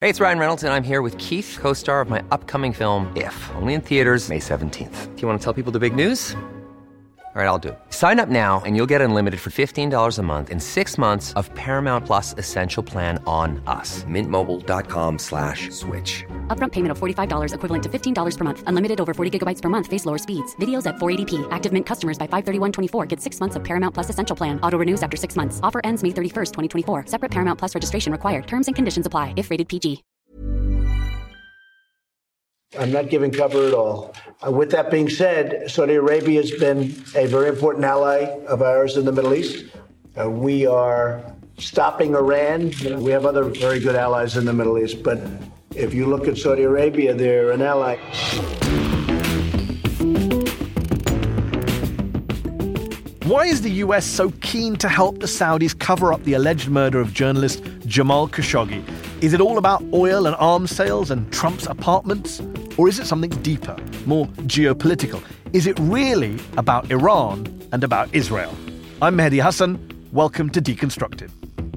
Hey, it's Ryan Reynolds, and I'm here with Keith, co-star of my upcoming film, If, only in theaters May 17th. Do you want to tell people the big news? All right, I'll do it. Sign up now and you'll get unlimited for $15 a month and 6 months of Paramount Plus Essential Plan on us. MintMobile.com/switch. Upfront payment of $45 equivalent to $15 per month. Unlimited over 40 gigabytes per month. Face lower speeds. Videos at 480p. Active Mint customers by 531.24 get 6 months of Paramount Plus Essential Plan. Auto renews after 6 months. Offer ends May 31st, 2024. Separate Paramount Plus registration required. Terms and conditions apply if rated PG. I'm not giving cover at all. With that being said, Saudi Arabia has been a very important ally of ours in the Middle East. We are stopping Iran. We have other very good allies in the Middle East, but if you look at Saudi Arabia, they're an ally. Why is the US so keen to help the Saudis cover up the alleged murder of journalist Jamal Khashoggi? Is it all about oil and arms sales and Trump's apartments? Or is it something deeper, more geopolitical? Is it really about Iran and about Israel? I'm Mehdi Hassan. Welcome to Deconstructed.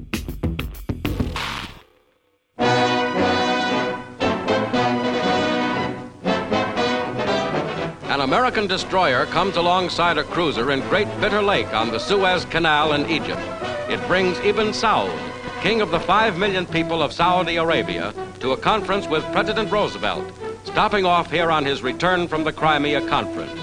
An American destroyer comes alongside a cruiser in Great Bitter Lake on the Suez Canal in Egypt. It brings Ibn Saud, king of the 5 million people of Saudi Arabia, to a conference with President Roosevelt, stopping off here on his return from the Crimea Conference.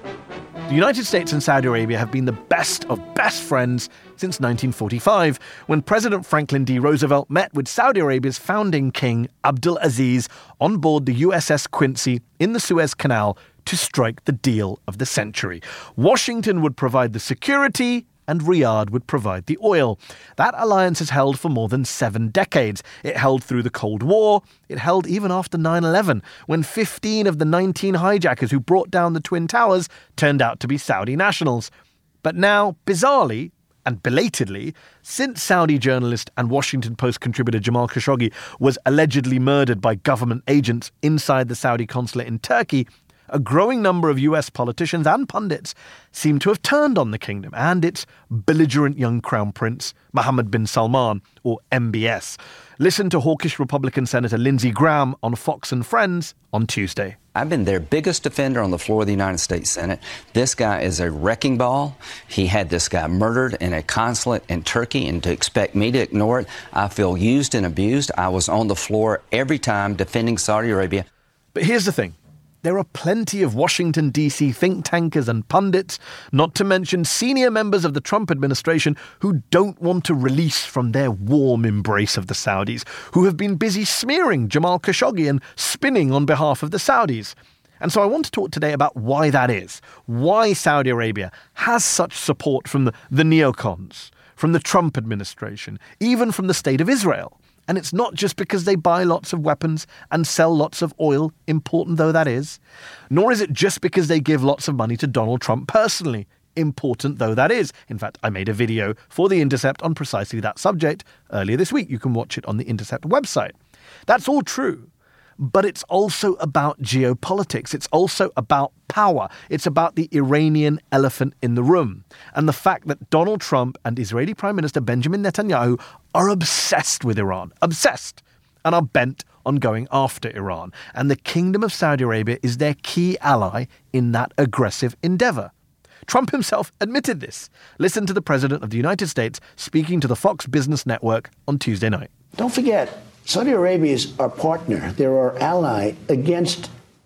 The United States and Saudi Arabia have been the best of best friends since 1945, when President Franklin D. Roosevelt met with Saudi Arabia's founding king, Abdul Aziz, on board the USS Quincy in the Suez Canal to strike the deal of the century. Washington would provide the security, and Riyadh would provide the oil. That alliance has held for more than 7 decades. It held through the Cold War. It held even after 9/11, when 15 of the 19 hijackers who brought down the Twin Towers turned out to be Saudi nationals. But now, bizarrely and belatedly, since Saudi journalist and Washington Post contributor Jamal Khashoggi was allegedly murdered by government agents inside the Saudi consulate in Turkey, a growing number of US politicians and pundits seem to have turned on the kingdom and its belligerent young crown prince, Mohammed bin Salman, or MBS. Listen to hawkish Republican Senator Lindsey Graham on Fox and Friends on Tuesday. I've been their biggest defender on the floor of the United States Senate. This guy is a wrecking ball. He had this guy murdered in a consulate in Turkey, and to expect me to ignore it, I feel used and abused. I was on the floor every time defending Saudi Arabia. But here's the thing. There are plenty of Washington, D.C. think tankers and pundits, not to mention senior members of the Trump administration, who don't want to release from their warm embrace of the Saudis, who have been busy smearing Jamal Khashoggi and spinning on behalf of the Saudis. And so I want to talk today about why that is, why Saudi Arabia has such support from the neocons, from the Trump administration, even from the State of Israel. And it's not just because they buy lots of weapons and sell lots of oil, important though that is. Nor is it just because they give lots of money to Donald Trump personally, important though that is. In fact, I made a video for The Intercept on precisely that subject earlier this week. You can watch it on The Intercept website. That's all true. But it's also about geopolitics. It's also about power. It's about the Iranian elephant in the room. And the fact that Donald Trump and Israeli Prime Minister Benjamin Netanyahu are obsessed with Iran. Obsessed. And are bent on going after Iran. And the Kingdom of Saudi Arabia is their key ally in that aggressive endeavor. Trump himself admitted this. Listen to the President of the United States speaking to the Fox Business Network on Tuesday night. Don't forget, Saudi Arabia is our partner. They're our ally against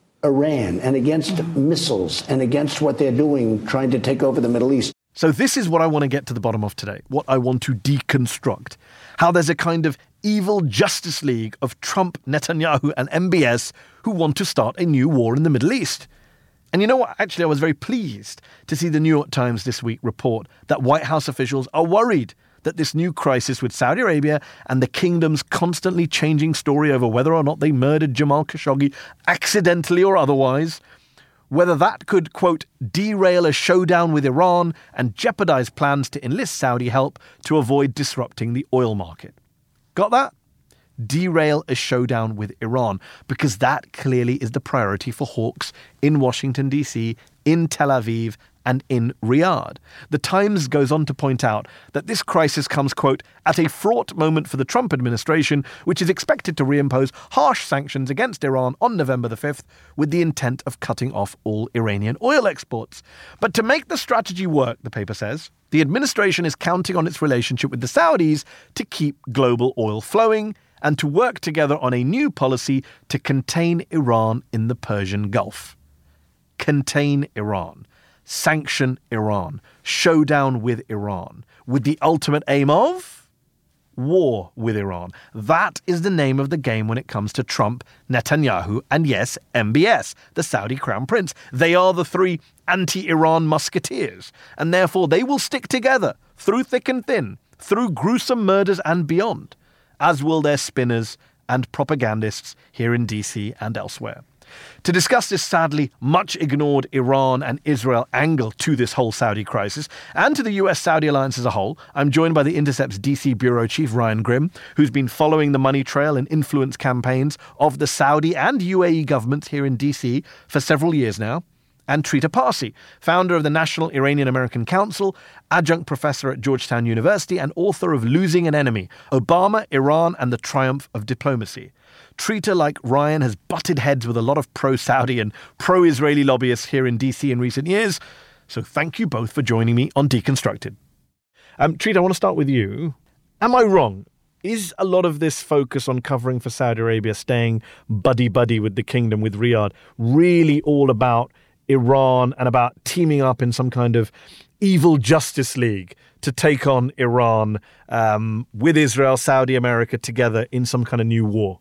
Iran and against missiles and against what they're doing, trying to take over the Middle East. So this is what I want to get to the bottom of today, what I want to deconstruct. How there's a kind of evil Justice League of Trump, Netanyahu and MBS who want to start a new war in the Middle East. And you know what? Actually, I was very pleased to see the New York Times this week report that White House officials are worried that this new crisis with Saudi Arabia and the kingdom's constantly changing story over whether or not they murdered Jamal Khashoggi, accidentally or otherwise, whether that could, quote, derail a showdown with Iran and jeopardize plans to enlist Saudi help to avoid disrupting the oil market. Got that? Derail a showdown with Iran, because that clearly is the priority for hawks in Washington, D.C., in Tel Aviv, and in Riyadh. The Times goes on to point out that this crisis comes, quote, at a fraught moment for the Trump administration, which is expected to reimpose harsh sanctions against Iran on November the 5th with the intent of cutting off all Iranian oil exports. But to make the strategy work, the paper says, the administration is counting on its relationship with the Saudis to keep global oil flowing and to work together on a new policy to contain Iran in the Persian Gulf. Contain Iran. Sanction Iran. Showdown with Iran. With the ultimate aim of war with Iran. That is the name of the game when it comes to Trump, Netanyahu, and yes, MBS, the Saudi Crown Prince. They are the three anti-Iran musketeers, and therefore they will stick together through thick and thin, through gruesome murders and beyond, as will their spinners and propagandists here in DC and elsewhere. To discuss this sadly much ignored Iran and Israel angle to this whole Saudi crisis and to the US-Saudi alliance as a whole, I'm joined by The Intercept's DC bureau chief Ryan Grim, who's been following the money trail and influence campaigns of the Saudi and UAE governments here in DC for several years now, and Trita Parsi, founder of the National Iranian-American Council, adjunct professor at Georgetown University, and author of Losing an Enemy, Obama, Iran, and the Triumph of Diplomacy. Trita, like Ryan, has butted heads with a lot of pro-Saudi and pro-Israeli lobbyists here in DC in recent years, so thank you both for joining me on Deconstructed. Trita, I want to start with you. Am I wrong? Is a lot of this focus on covering for Saudi Arabia, staying buddy-buddy with the kingdom, with Riyadh, really all about Iran and about teaming up in some kind of evil justice league to take on Iran with Israel, Saudi, America together in some kind of new war?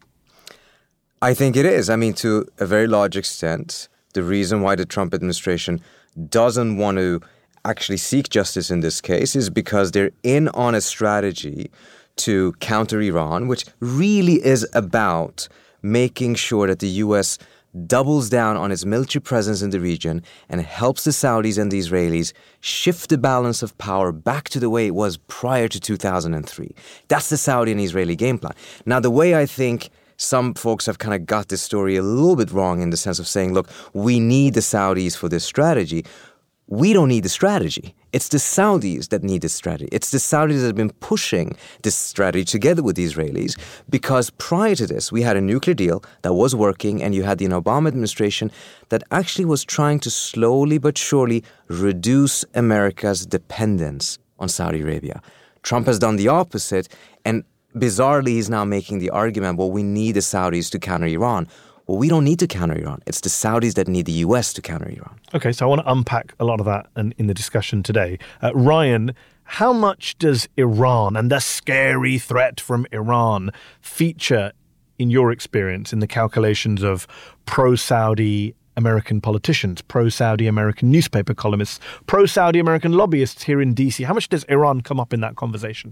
I think it is. I mean, to a very large extent, the reason why the Trump administration doesn't want to actually seek justice in this case is because they're in on a strategy to counter Iran, which really is about making sure that the U.S. doubles down on its military presence in the region and helps the Saudis and the Israelis shift the balance of power back to the way it was prior to 2003. That's the Saudi and Israeli game plan. Now, the way I think some folks have kind of got this story a little bit wrong in the sense of saying, look, we need the Saudis for this strategy. We don't need the strategy. It's the Saudis that need this strategy. It's the Saudis that have been pushing this strategy together with the Israelis, because prior to this, we had a nuclear deal that was working, and you had the Obama administration that actually was trying to slowly but surely reduce America's dependence on Saudi Arabia. Trump has done the opposite, and bizarrely, he's now making the argument, well, we need the Saudis to counter Iran. Well, we don't need to counter Iran. It's the Saudis that need the U.S. to counter Iran. Okay, so I want to unpack a lot of that in the discussion today. Ryan, how much does Iran and the scary threat from Iran feature, in your experience, in the calculations of pro-Saudi American politicians, pro-Saudi American newspaper columnists, pro-Saudi American lobbyists here in D.C.? How much does Iran come up in that conversation?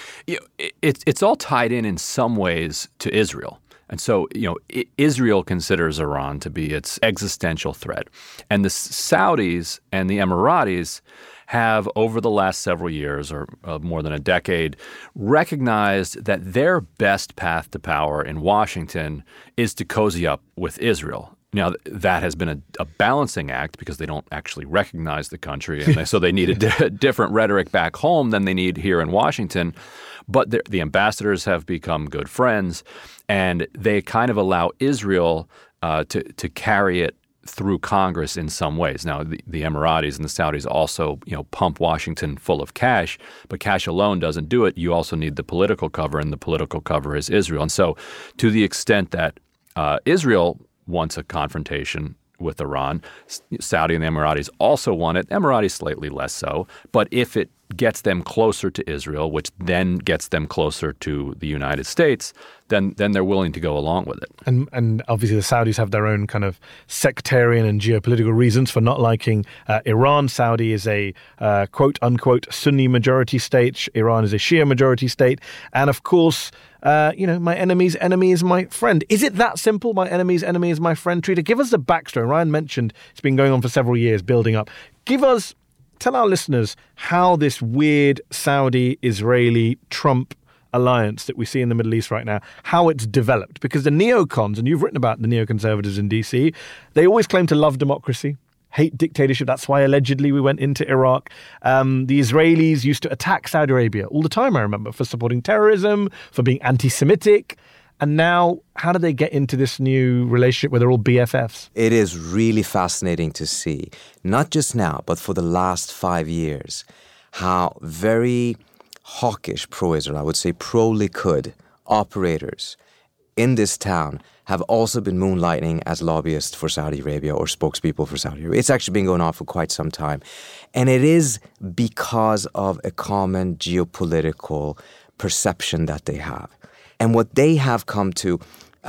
It's all tied in some ways to Israel. And so, Israel considers Iran to be its existential threat. And the Saudis and the Emiratis have, over the last several years, or more than a decade, recognized that their best path to power in Washington is to cozy up with Israel. Now, that has been a balancing act because they don't actually recognize the country, and so they need a different rhetoric back home than they need here in Washington. But the ambassadors have become good friends, and they kind of allow Israel to carry it through Congress in some ways. Now, the Emiratis and the Saudis also, pump Washington full of cash, but cash alone doesn't do it. You also need the political cover, and the political cover is Israel. And so to the extent that Israel wants a confrontation with Iran, Saudi and the Emiratis also want it, Emiratis slightly less so. But if it gets them closer to Israel, which then gets them closer to the United States, then they're willing to go along with it. And obviously the Saudis have their own kind of sectarian and geopolitical reasons for not liking Iran. Saudi is a quote-unquote Sunni majority state. Iran is a Shia majority state. And of course, my enemy's enemy is my friend. Is it that simple? My enemy's enemy is my friend? Trita, give us the backstory. Ryan mentioned it's been going on for several years, building up. Tell our listeners how this weird Saudi-Israeli-Trump alliance that we see in the Middle East right now, how it's developed. Because the neocons, and you've written about the neoconservatives in DC, they always claim to love democracy, hate dictatorship. That's why allegedly we went into Iraq. The Israelis used to attack Saudi Arabia all the time, I remember, for supporting terrorism, for being anti-Semitic. And now, how do they get into this new relationship where they're all BFFs? It is really fascinating to see, not just now, but for the last 5 years, how very hawkish pro-Israel, I would say pro-Likud operators in this town have also been moonlighting as lobbyists for Saudi Arabia or spokespeople for Saudi Arabia. It's actually been going on for quite some time. And it is because of a common geopolitical perception that they have. And what they have come to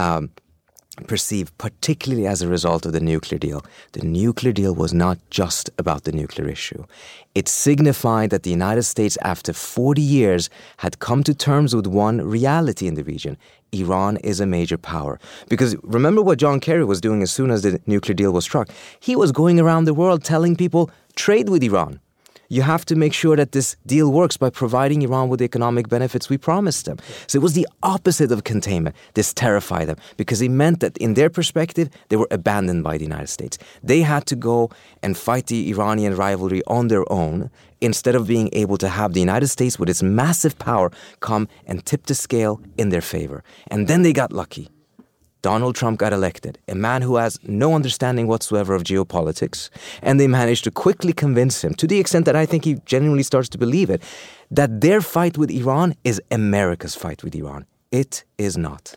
perceive, particularly as a result of the nuclear deal was not just about the nuclear issue. It signified that the United States, after 40 years, had come to terms with one reality in the region. Iran is a major power. Because remember what John Kerry was doing as soon as the nuclear deal was struck? He was going around the world telling people, trade with Iran. You have to make sure that this deal works by providing Iran with the economic benefits we promised them. So it was the opposite of containment. This terrified them because it meant that in their perspective, they were abandoned by the United States. They had to go and fight the Iranian rivalry on their own instead of being able to have the United States with its massive power come and tip the scale in their favor. And then they got lucky. Donald Trump got elected, a man who has no understanding whatsoever of geopolitics, and they managed to quickly convince him, to the extent that I think he genuinely starts to believe it, that their fight with Iran is America's fight with Iran. It is not.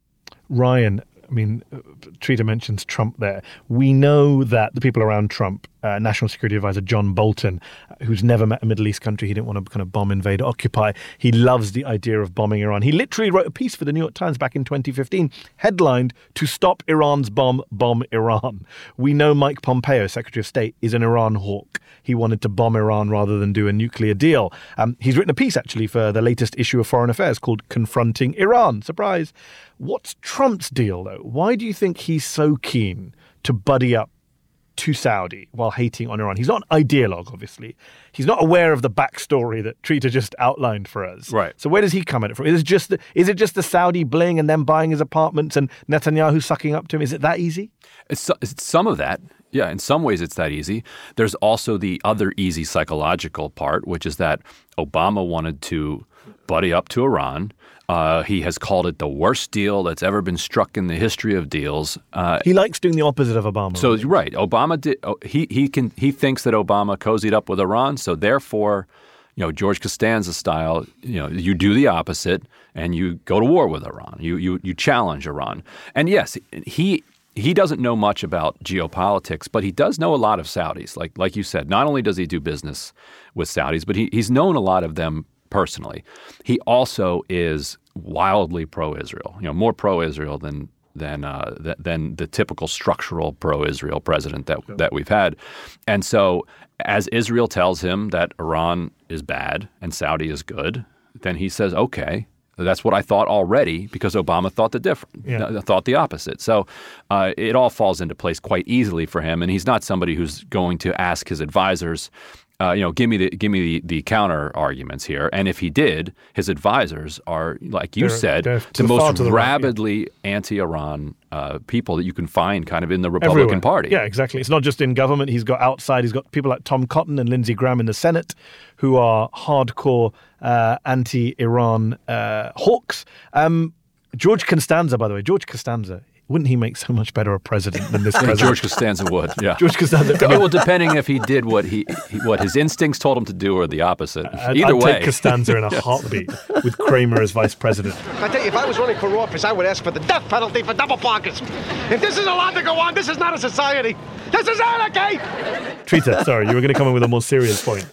Ryan, I mean, Trita mentions Trump there. We know that the people around Trump, National Security Advisor John Bolton, who's never met a Middle East country, he didn't want to kind of bomb, invade, occupy. He loves the idea of bombing Iran. He literally wrote a piece for the New York Times back in 2015, headlined, "To Stop Iran's Bomb, Bomb Iran." We know Mike Pompeo, Secretary of State, is an Iran hawk. He wanted to bomb Iran rather than do a nuclear deal. He's written a piece, actually, for the latest issue of Foreign Affairs called Confronting Iran. Surprise. What's Trump's deal, though? Why do you think he's so keen to buddy up to Saudi while hating on Iran? He's not an ideologue, obviously. He's not aware of the backstory that Trita just outlined for us. Right. So where does he come at it from? Is it just the Saudi bling and them buying his apartments and Netanyahu sucking up to him? Is it that easy? It's some of that. Yeah, in some ways it's that easy. There's also the other easy psychological part, which is that Obama wanted to buddy up to Iran. He has called it the worst deal that's ever been struck in the history of deals. He likes doing the opposite of Obama. So you're right. Obama did. He thinks that Obama cozied up with Iran. So therefore, George Costanza style, you do the opposite and you go to war with Iran. You challenge Iran. And yes, he doesn't know much about geopolitics, but he does know a lot of Saudis. Like you said, not only does he do business with Saudis, but he's known a lot of them personally. He also is wildly pro-Israel, more pro-Israel than the typical structural pro-Israel president that we've had. And so as Israel tells him that Iran is bad and Saudi is good, then he says, okay, that's what I thought already, because Obama thought thought the opposite. So it all falls into place quite easily for him. And he's not somebody who's going to ask his advisors, give me the counter arguments here. And if he did, his advisors are, like you said, the most rabidly anti-Iran people that you can find kind of in the Republican Party. Yeah, exactly. It's not just in government. He's got outside. He's got people like Tom Cotton and Lindsey Graham in the Senate who are hardcore anti-Iran hawks. George Costanza, by the way, wouldn't he make so much better a president than this president? George Costanza would, yeah. George Costanza. Well, depending if he did what his instincts told him to do or the opposite. Either way. I'd take Costanza in a heartbeat with Kramer as vice president. I tell you, if I was running for office, I would ask for the death penalty for double parkers. If this is allowed to go on, this is not a society. This is anarchy! Trita, sorry, you were going to come in with a more serious point.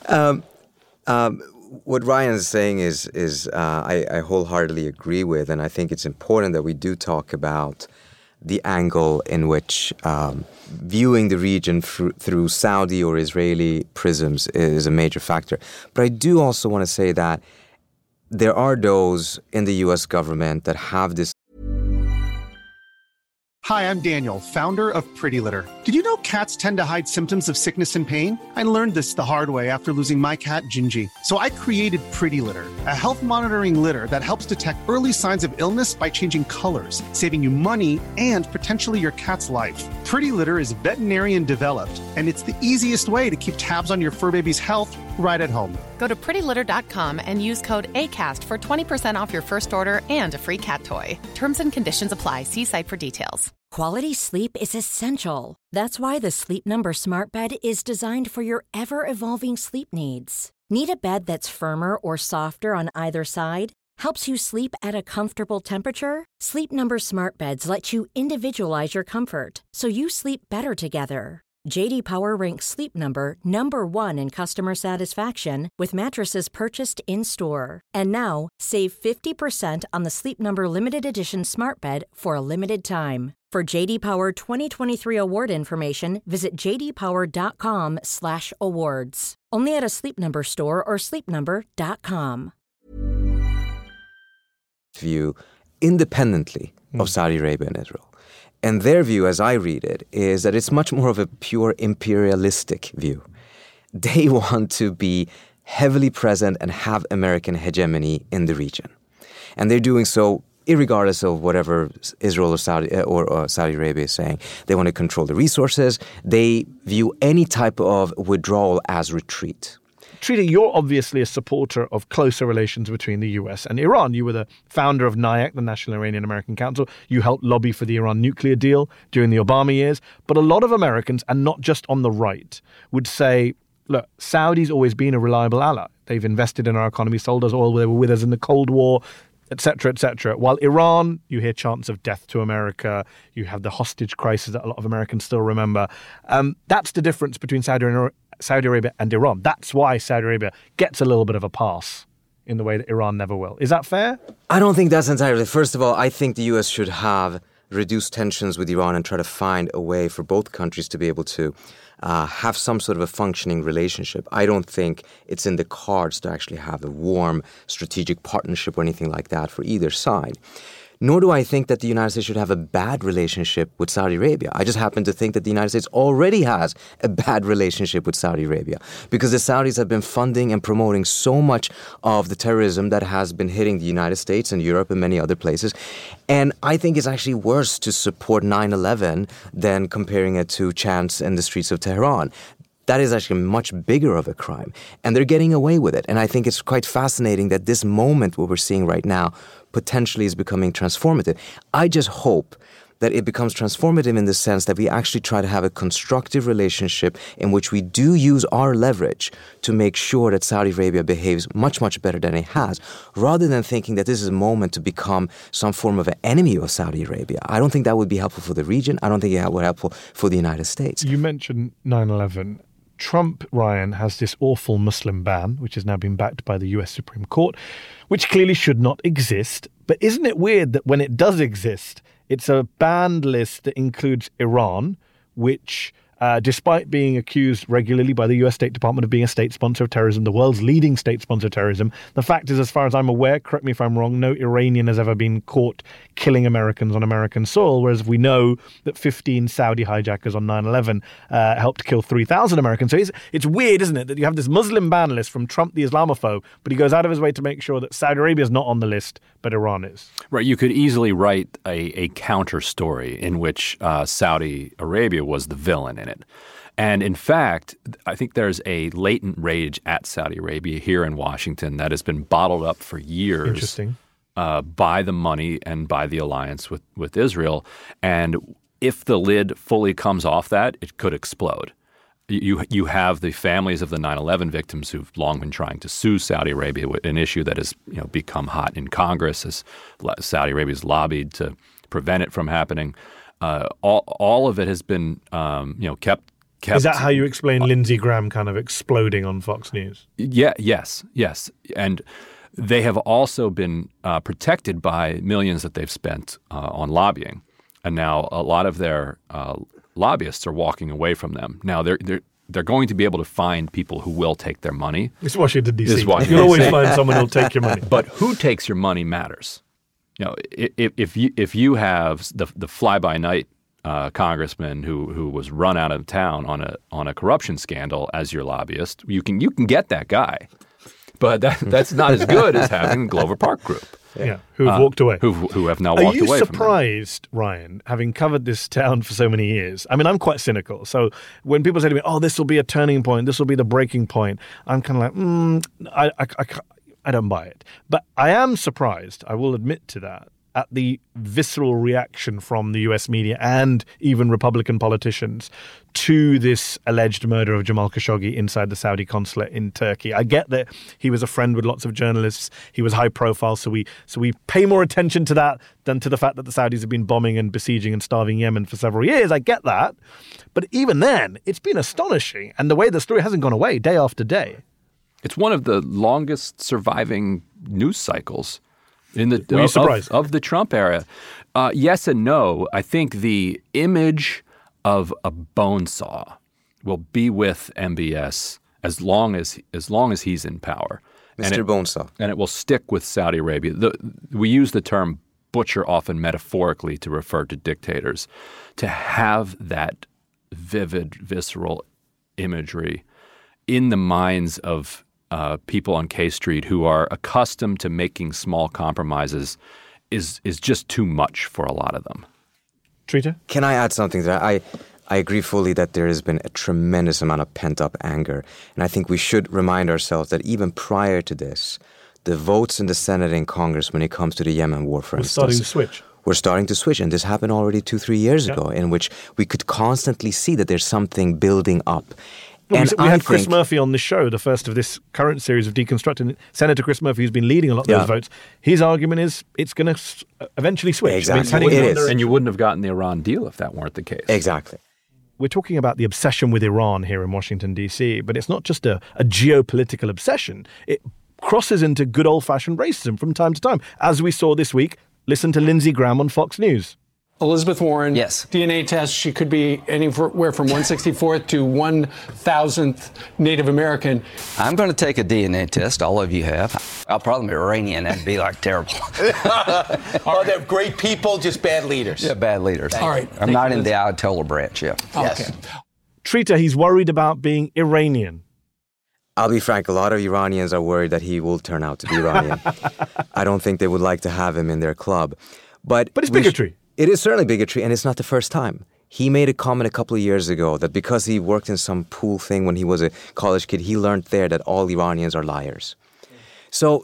What Ryan is saying is I wholeheartedly agree with, and I think it's important that we do talk about the angle in which viewing the region through Saudi or Israeli prisms is a major factor. But I do also want to say that there are those in the U.S. government that have this. Hi, I'm Daniel, founder of Pretty Litter. Did you know cats tend to hide symptoms of sickness and pain? I learned this the hard way after losing my cat, Gingy. So I created Pretty Litter, a health monitoring litter that helps detect early signs of illness by changing colors, saving you money and potentially your cat's life. Pretty Litter is veterinarian developed, and it's the easiest way to keep tabs on your fur baby's health right at home. Go to prettylitter.com and use code ACAST for 20% off your first order and a free cat toy. Terms and conditions apply. See site for details. Quality sleep is essential. That's why the Sleep Number Smart Bed is designed for your ever-evolving sleep needs. Need a bed that's firmer or softer on either side? Helps you sleep at a comfortable temperature? Sleep Number Smart Beds let you individualize your comfort, so you sleep better together. J.D. Power ranks Sleep Number number 1 in customer satisfaction with mattresses purchased in-store. And now, save 50% on the Sleep Number Limited Edition Smart Bed for a limited time. For J.D. Power 2023 award information, visit jdpower.com/awards. Only at a Sleep Number store or sleepnumber.com. View independently of Saudi Arabia and Israel. And their view, as I read it, is that it's much more of a pure imperialistic view. They want to be heavily present and have American hegemony in the region. And they're doing so irregardless of whatever Israel or Saudi Arabia is saying. They want to control the resources. They view any type of withdrawal as retreat. Trita, you're obviously a supporter of closer relations between the US and Iran. You were the founder of NIAC, the National Iranian-American Council. You helped lobby for the Iran nuclear deal during the Obama years. But a lot of Americans, and not just on the right, would say, look, Saudi's always been a reliable ally. They've invested in our economy, sold us oil, they were with us in the Cold War, etc., etc. While Iran, you hear chants of death to America. You have the hostage crisis that a lot of Americans still remember. That's the difference between Saudi Arabia and Iran. That's why Saudi Arabia gets a little bit of a pass in the way that Iran never will. Is that fair? I don't think that's entirely. First of all, I think the U.S. should have reduced tensions with Iran and try to find a way for both countries to be able to have some sort of a functioning relationship. I don't think it's in the cards to actually have a warm strategic partnership or anything like that for either side. Nor do I think that the United States should have a bad relationship with Saudi Arabia. I just happen to think that the United States already has a bad relationship with Saudi Arabia because the Saudis have been funding and promoting so much of the terrorism that has been hitting the United States and Europe and many other places. And I think it's actually worse to support 9/11 than comparing it to chants in the streets of Tehran. That is actually much bigger of a crime. And they're getting away with it. And I think it's quite fascinating that this moment, what we're seeing right now, potentially is becoming transformative. I just hope that it becomes transformative in the sense that we actually try to have a constructive relationship in which we do use our leverage to make sure that Saudi Arabia behaves much, much better than it has, rather than thinking that this is a moment to become some form of an enemy of Saudi Arabia. I don't think that would be helpful for the region. I don't think it would be helpful for the United States. You mentioned 9/11. Trump, Ryan, has this awful Muslim ban, which has now been backed by the US Supreme Court, which clearly should not exist. But isn't it weird that when it does exist, it's a banned list that includes Iran, which, despite being accused regularly by the US State Department of being a state sponsor of terrorism, the world's leading state sponsor of terrorism, the fact is, as far as I'm aware, correct me if I'm wrong, no Iranian has ever been caught killing Americans on American soil, whereas we know that 15 Saudi hijackers on 9/11 helped kill 3,000 Americans. So it's weird, isn't it, that you have this Muslim ban list from Trump the Islamophobe, but he goes out of his way to make sure that Saudi Arabia is not on the list, but Iran is. Right. You could easily write a counter story in which Saudi Arabia was the villain in it. And in fact, I think there's a latent rage at Saudi Arabia here in Washington that has been bottled up for years. Interesting. By the money and by the alliance with Israel. And if the lid fully comes off that, it could explode. You have the families of the 9/11 victims who've long been trying to sue Saudi Arabia, an issue that has become hot in Congress as Saudi Arabia's lobbied to prevent it from happening. All of it has been kept. Is that how you explain Lindsey Graham kind of exploding on Fox News? Yeah. Yes. And they have also been protected by millions that they've spent on lobbying. And now a lot of their lobbyists are walking away from them. Now they're going to be able to find people who will take their money. It's Washington, D.C. You'll always find someone who'll take your money. But who takes your money matters. If you have the fly-by-night congressman who was run out of town on a corruption scandal as your lobbyist, you can get that guy. But that's not as good as having Glover Park Group. Yeah, who have walked away. Who have now walked away from them. Are you surprised, Ryan, having covered this town for so many years? I mean, I'm quite cynical. So when people say to me, oh, this will be a turning point, this will be the breaking point, I'm kind of like, I don't buy it. But I am surprised, I will admit to that, at the visceral reaction from the US media and even Republican politicians to this alleged murder of Jamal Khashoggi inside the Saudi consulate in Turkey. I get that he was a friend with lots of journalists. He was high profile, so we pay more attention to that than to the fact that the Saudis have been bombing and besieging and starving Yemen for several years. I get that. But even then, it's been astonishing. And the way the story hasn't gone away day after day. It's one of the longest surviving news cycles of the Trump era. Yes and no. I think the image of a bone saw will be with MBS as long as he's in power. Mr. Bonesaw. And it will stick with Saudi Arabia. We use the term butcher often metaphorically to refer to dictators. To have that vivid, visceral imagery in the minds of people on K Street who are accustomed to making small compromises is just too much for a lot of them. Trita? Can I add something to that? I agree fully that there has been a tremendous amount of pent-up anger. And I think we should remind ourselves that even prior to this, the votes in the Senate and Congress when it comes to the Yemen war, for instance, we're starting to switch. And this happened already 2-3 years ago, in which we could constantly see that there's something building up. Well, we had Chris Murphy on the show, the first of this current series of Deconstructing. Senator Chris Murphy, who's been leading a lot of those votes, his argument is it's going to eventually switch. Exactly. It is. And you wouldn't have gotten the Iran deal if that weren't the case. Exactly. We're talking about the obsession with Iran here in Washington, D.C., but it's not just a geopolitical obsession. It crosses into good old-fashioned racism from time to time. As we saw this week, listen to Lindsey Graham on Fox News. Elizabeth Warren, yes. DNA test, she could be anywhere from 164th to 1,000th Native American. I'm going to take a DNA test. All of you have. I'll probably be Iranian. That'd be like terrible. Oh, they're great people, just bad leaders. Yeah, bad leaders. All right. I'm not in the Ayatollah branch, yeah. Okay. Yes. Trita, he's worried about being Iranian. I'll be frank, a lot of Iranians are worried that he will turn out to be Iranian. I don't think they would like to have him in their club. But it's bigotry. It is certainly bigotry, and it's not the first time. He made a comment a couple of years ago that because he worked in some pool thing when he was a college kid, he learned there that all Iranians are liars. So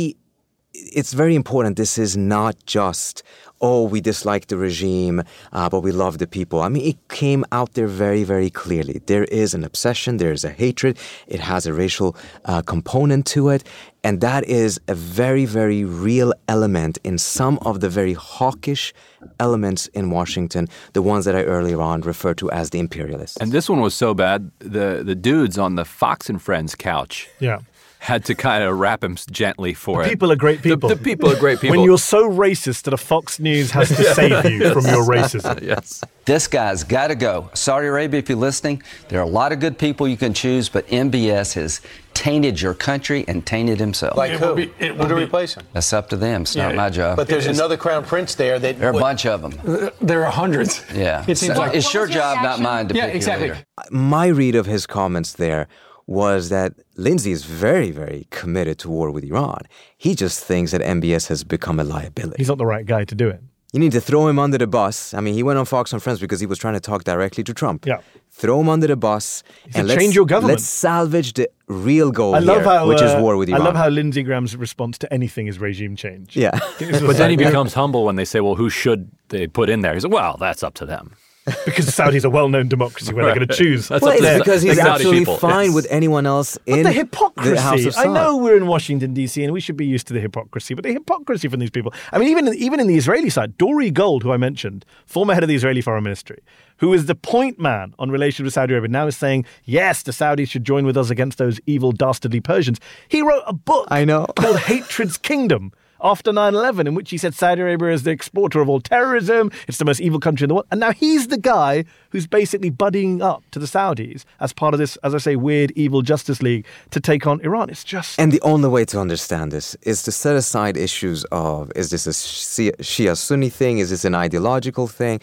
it's very important. This is not just, we dislike the regime, but we love the people. I mean, it came out there very, very clearly. There is an obsession. There is a hatred. It has a racial component to it. And that is a very, very real element in some of the very hawkish elements in Washington, the ones that I earlier on referred to as the imperialists. And this one was so bad, the dudes on the Fox and Friends couch had to kind of wrap him gently for it. People are great people. The people are great people. When you're so racist that a Fox News has to save you from your racism. Yes. This guy's got to go. Saudi Arabia, if you're listening, there are a lot of good people you can choose, but MBS has tainted your country and tainted himself. Like who? Who to replace him? That's up to them. It's not my job. But there's another crown prince there. There are a bunch of them. There are hundreds. Yeah. It seems like it's your job, not mine, to pick your leader. My read of his comments there was that Lindsey is very, very committed to war with Iran. He just thinks that MBS has become a liability. He's not the right guy to do it. You need to throw him under the bus. I mean, he went on Fox and Friends because he was trying to talk directly to Trump. Yeah. Throw him under the bus and change your government. Let's salvage the real goal which is war with Iran. I love how Lindsey Graham's response to anything is regime change. Yeah. But then he becomes humble when they say, well, who should they put in there? He's like, well, that's up to them. Because the Saudis are a well-known democracy where they're going to choose. Well, it's because he's absolutely fine with anyone else in the hypocrisy. The House of Saud. I know we're in Washington, D.C., and we should be used to the hypocrisy, but the hypocrisy from these people. I mean, even in the Israeli side, Dori Gold, who I mentioned, former head of the Israeli Foreign Ministry, who is the point man on relations with Saudi Arabia, now is saying, yes, the Saudis should join with us against those evil, dastardly Persians. He wrote a book called Hatred's Kingdom, after 9/11, in which he said Saudi Arabia is the exporter of all terrorism, it's the most evil country in the world. And now he's the guy who's basically buddying up to the Saudis as part of this, as I say, weird, evil Justice League to take on Iran. It's just... And the only way to understand this is to set aside issues of, is this a Shia-Sunni thing? Is this an ideological thing?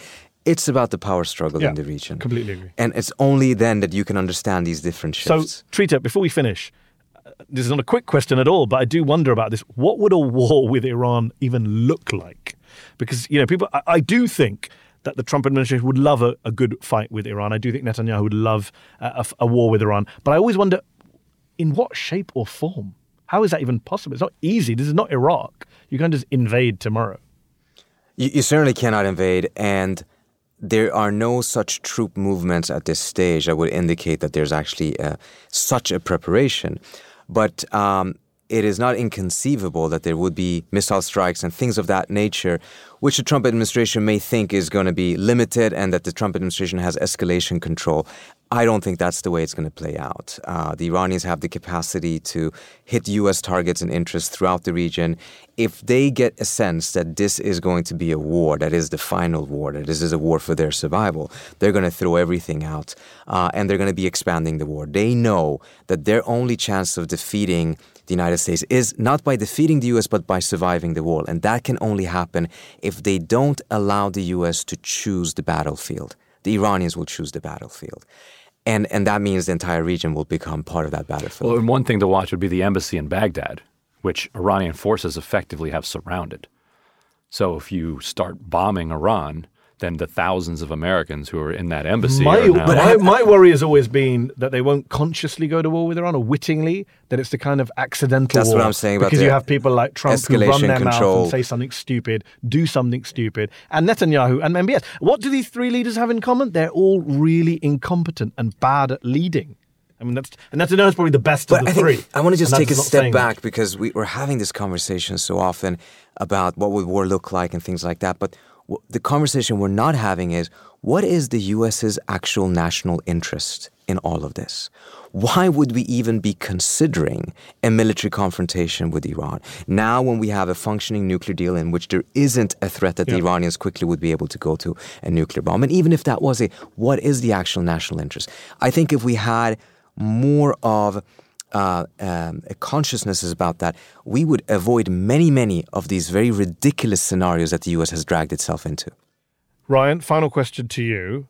It's about the power struggle in the region. Completely agree. And it's only then that you can understand these different shifts. So, Trita, before we finish, this is not a quick question at all, but I do wonder about this. What would a war with Iran even look like? Because, I do think that the Trump administration would love a good fight with Iran. I do think Netanyahu would love a war with Iran. But I always wonder, in what shape or form? How is that even possible? It's not easy. This is not Iraq. You can't just invade tomorrow. You certainly cannot invade, and there are no such troop movements at this stage that would indicate that there's actually such a preparation. But it is not inconceivable that there would be missile strikes and things of that nature, which the Trump administration may think is going to be limited and that the Trump administration has escalation control. I don't think that's the way it's going to play out. The Iranians have the capacity to hit U.S. targets and interests throughout the region. If they get a sense that this is going to be a war, that is the final war, that this is a war for their survival, they're going to throw everything out and they're going to be expanding the war. They know that their only chance of defeating the United States is not by defeating the U.S., but by surviving the war. And that can only happen if they don't allow the U.S. to choose the battlefield. The Iranians will choose the battlefield. And that means the entire region will become part of that battlefield. Well, and one thing to watch would be the embassy in Baghdad, which Iranian forces effectively have surrounded. So if you start bombing Iran, then the thousands of Americans who are in that embassy My worry has always been that they won't consciously go to war with Iran or wittingly, that it's the kind of accidental That's war. what I'm saying about because you have people like Trump who run their mouth and say something stupid, do something stupid, and Netanyahu and MBS. What do these three leaders have in common? They're all really incompetent and bad at leading. I mean, Netanyahu is probably the best of the three. I want to just take a step back because we're having this conversation so often about what would war look like and things like that. But the conversation we're not having is, what is the U.S.'s actual national interest in all of this? Why would we even be considering a military confrontation with Iran? Now when we have a functioning nuclear deal in which there isn't a threat that the Iranians quickly would be able to go to a nuclear bomb. And even if that was what is the actual national interest? I think if we had more of a consciousness about that, we would avoid many of these very ridiculous scenarios that the U.S. has dragged itself into. Ryan, final question to you.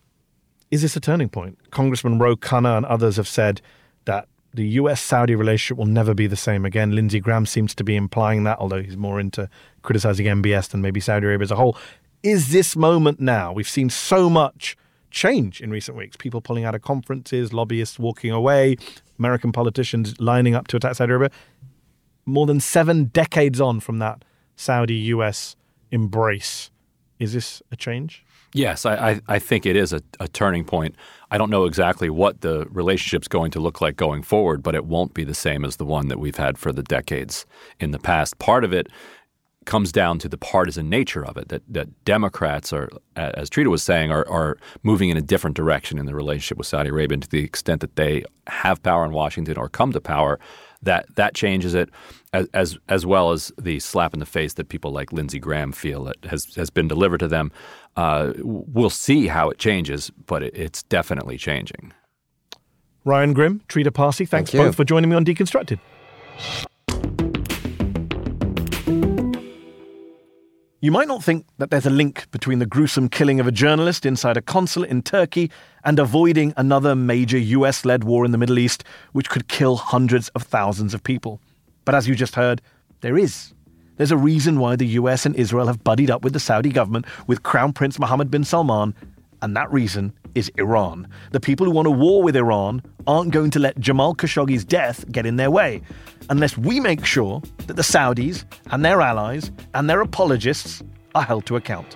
Is this a turning point? Congressman Ro Khanna and others have said that the US-Saudi relationship will never be the same again. Lindsey Graham seems to be implying that, although he's more into criticizing MBS than maybe Saudi Arabia as a whole. Is this moment now? We've seen so much change in recent weeks. People pulling out of conferences, lobbyists walking away, American politicians lining up to attack Saudi Arabia. More than 7 decades on from that Saudi-US embrace. Is this a change? Yes, I think it is a turning point. I don't know exactly what the relationship's going to look like going forward, but it won't be the same as the one that we've had for the decades in the past. Part of it comes down to the partisan nature of it, that Democrats are, as Trita was saying, are moving in a different direction in the relationship with Saudi Arabia, and to the extent that they have power in Washington or come to power, that changes it, as well as the slap in the face that people like Lindsey Graham feel that has been delivered to them. We'll see how it changes, but it's definitely changing. Ryan Grim, Trita Parsi, thanks both for joining me on Deconstructed. You might not think that there's a link between the gruesome killing of a journalist inside a consulate in Turkey and avoiding another major US-led war in the Middle East, which could kill hundreds of thousands of people. But as you just heard, there is. There's a reason why the US and Israel have buddied up with the Saudi government, with Crown Prince Mohammed bin Salman, and that reason is Iran. The people who want a war with Iran aren't going to let Jamal Khashoggi's death get in their way, unless we make sure that the Saudis and their allies and their apologists are held to account.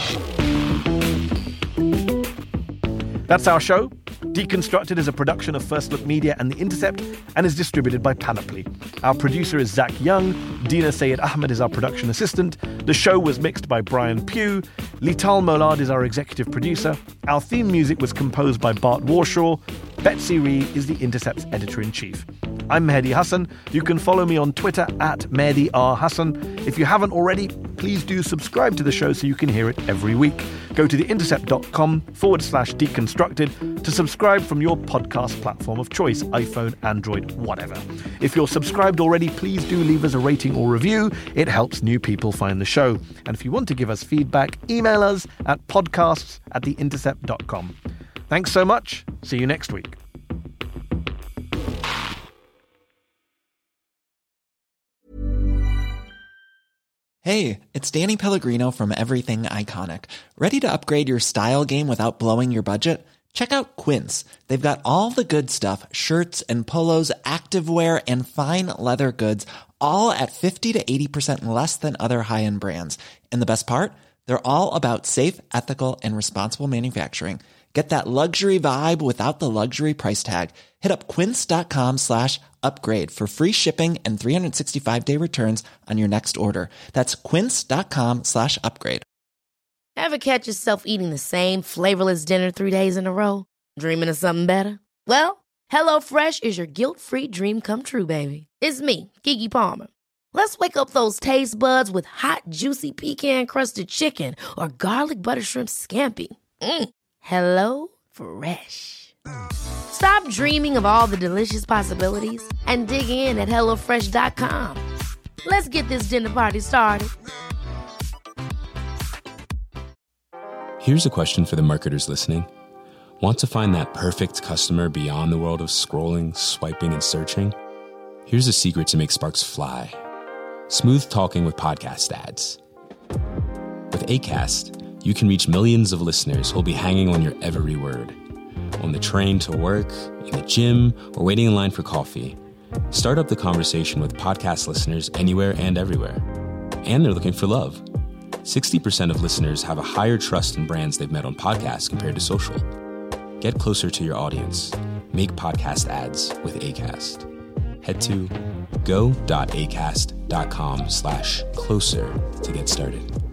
That's our show. Deconstructed is a production of First Look Media and The Intercept and is distributed by Panoply. Our producer is Zach Young. Dina Sayed Ahmed is our production assistant. The show was mixed by Brian Pugh. Lital Molad is our executive producer. Our theme music was composed by Bart Warshaw. Betsy Reed is The Intercept's editor-in-chief. I'm Mehdi Hassan. You can follow me on Twitter at Mehdi R. Hassan. If you haven't already, please do subscribe to the show so you can hear it every week. Go to theintercept.com/deconstructed to subscribe from your podcast platform of choice, iPhone, Android, whatever. If you're subscribed already, please do leave us a rating or review. It helps new people find the show. And if you want to give us feedback, email us at podcasts@theintercept.com. Thanks so much. See you next week. Hey, it's Danny Pellegrino from Everything Iconic. Ready to upgrade your style game without blowing your budget? Check out Quince. They've got all the good stuff, shirts and polos, activewear, and fine leather goods, all at 50 to 80% less than other high-end brands. And the best part? They're all about safe, ethical, and responsible manufacturing. Get that luxury vibe without the luxury price tag. Hit up quince.com/upgrade for free shipping and 365-day returns on your next order. That's quince.com/upgrade. Ever catch yourself eating the same flavorless dinner 3 days in a row? Dreaming of something better? Well, HelloFresh is your guilt-free dream come true, baby. It's me, Keke Palmer. Let's wake up those taste buds with hot, juicy pecan-crusted chicken or garlic butter shrimp scampi. Hello Fresh. Stop dreaming of all the delicious possibilities and dig in at HelloFresh.com. Let's get this dinner party started. Here's a question for the marketers listening. Want to find that perfect customer beyond the world of scrolling, swiping, and searching? Here's a secret to make sparks fly. Smooth talking with podcast ads. With Acast, you can reach millions of listeners who'll be hanging on your every word. On the train to work, in the gym, or waiting in line for coffee. Start up the conversation with podcast listeners anywhere and everywhere. And they're looking for love. 60% of listeners have a higher trust in brands they've met on podcasts compared to social. Get closer to your audience. Make podcast ads with Acast. Head to go.acast.com/closer to get started.